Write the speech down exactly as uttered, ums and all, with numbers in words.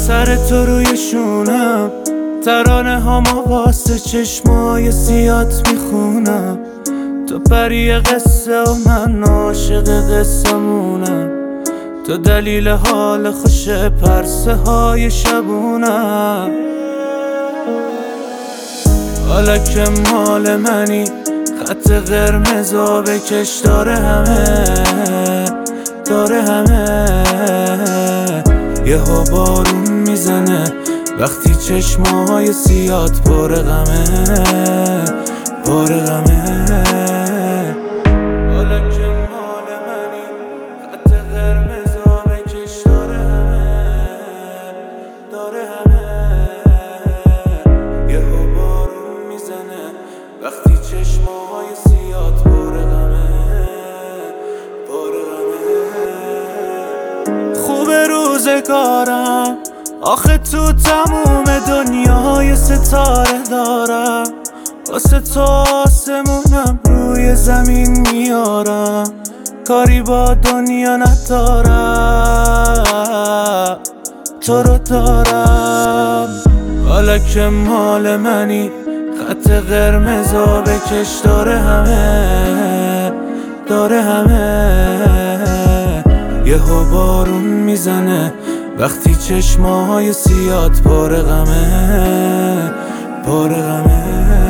سر تو روی شونم، ترانه هامو واسه چشمای سیات میخونم. تو پری قصه و من عاشق قصه‌مونم. تو دلیل حال خوش پرسه های شبونم. حالا که مال منی، خط قرمزا بکش داره همه، داره همه. یهو بارون میزنه وقتی چشمای سیات پر غمه، پر غمه. حالا که مال منی، خط قرمزا بکش داره همه، داره همه. یهو بارون میزنه وقتی چشمای سیات پر غمه، پر غمه. خوب روزگارم آخه تو تموم دنیای ستاره دارم. واسه تو آسمونم روی زمین میارم. کاری با دنیا ندارم، تو رو دارم. حالا که مال منی، خط قرمزا بکش داره همه، داره همه. یهو بارون میزنه وقتی چشمای سیات پر غمه، پر غمه.